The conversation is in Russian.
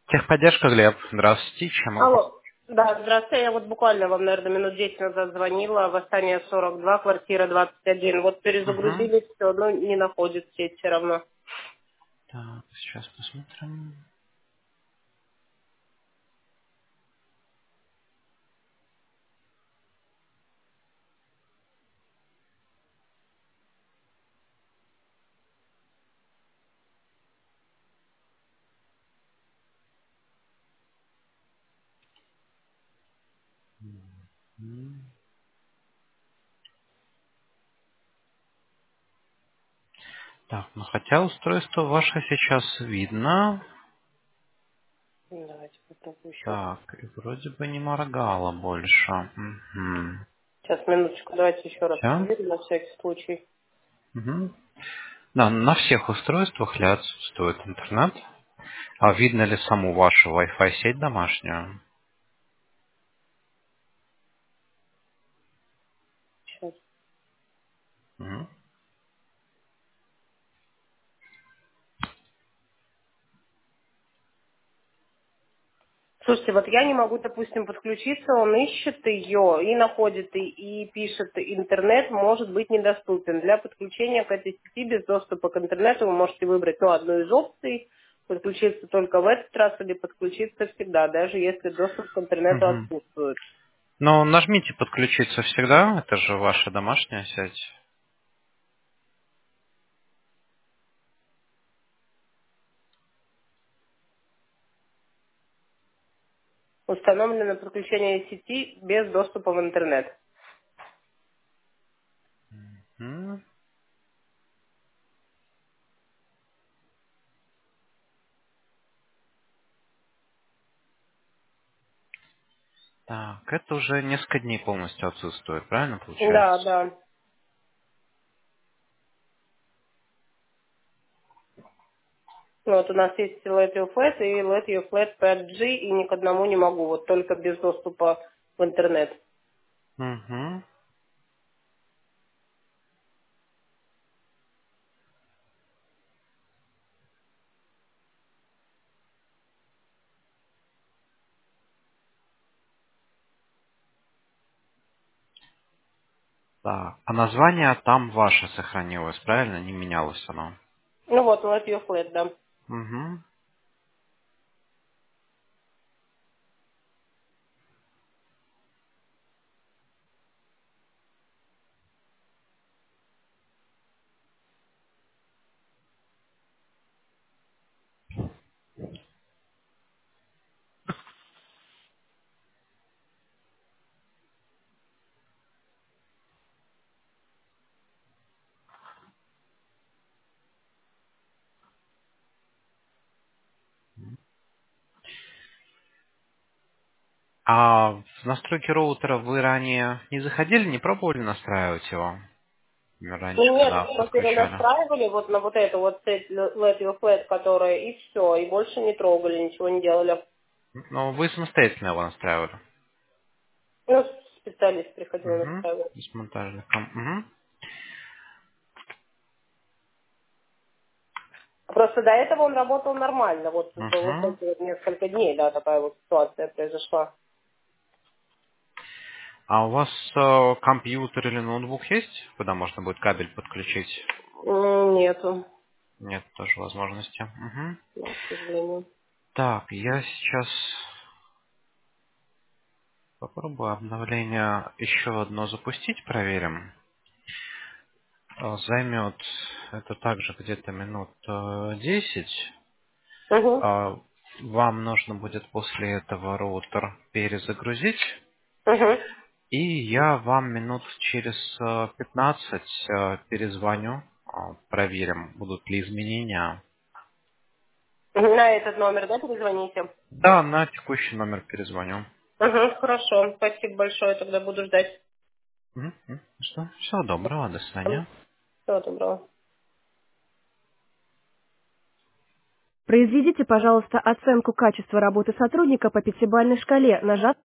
Техподдержка, Глеб. Здравствуйте. Чем могу помочь? Алло. Да, здравствуйте. Я вот буквально вам, наверное, минут 10 назад звонила. Восстание 42, квартира 21. Вот Угу. перезагрузили все, но не находит сеть все равно. Так, сейчас посмотрим. М. Так, ну хотя устройство ваше сейчас видно. Давайте попробую еще раз. Так, и вроде бы не моргало больше. Угу. Сейчас, минуточку, давайте еще раз Все? проверим на всякий случай. Угу. Да, на всех устройствах ли отсутствует интернет? А видно ли саму вашу Wi-Fi сеть домашнюю? Сейчас. Мгм. Слушайте, вот я не могу, допустим, подключиться, он ищет ее и находит, и пишет, интернет может быть недоступен. Для подключения к этой сети без доступа к интернету вы можете выбрать одну из опций, подключиться только в этот раз или подключиться всегда, даже если доступ к интернету Мгм. отсутствует. Но нажмите подключиться всегда, это же ваша домашняя сеть. Установлено подключение сети без доступа в интернет. М. Так, это уже несколько дней полностью отсутствует, правильно Да, получается? да. Вот у нас есть Let Your Flat и Let Your Flat 5G, и ни к одному не могу, вот только без доступа в интернет. Угу. Так, а название там ваше сохранилось, правильно? Не менялось оно. Ну вот, Let Your Flat, да. Угу. А в настройки роутера вы ранее не заходили, не пробовали настраивать его? Раньше, Ну нет, когда мы подключали. перенастраивали вот на вот эту вот сеть Let Your Flat, которая, и все, и больше не трогали, ничего не делали. Ну, вы самостоятельно его настраивали. Ну, специалист приходил Угу. настраивать. С монтажником. Угу. Просто до этого он работал нормально, вот Угу. эти вот несколько дней, да, такая вот ситуация произошла. А у вас компьютер или ноутбук есть, куда можно будет кабель подключить? Нету, Нет тоже возможности. Мгм. да, к сожалению. Так, я сейчас попробую обновление еще одно запустить, проверим. Займет это также где-то минут 10. Угу, А, Вам нужно будет после этого роутер перезагрузить. угу. И я вам минут через 15 перезвоню. Проверим, будут ли изменения. На этот номер, да, перезвоните? Да, на текущий номер перезвоню. Угу, хорошо, спасибо большое, тогда буду ждать. Мгм, мгм. Что? Всего доброго, до свидания. Всего доброго. Произведите, пожалуйста, оценку качества работы сотрудника по пятибалльной шкале, нажав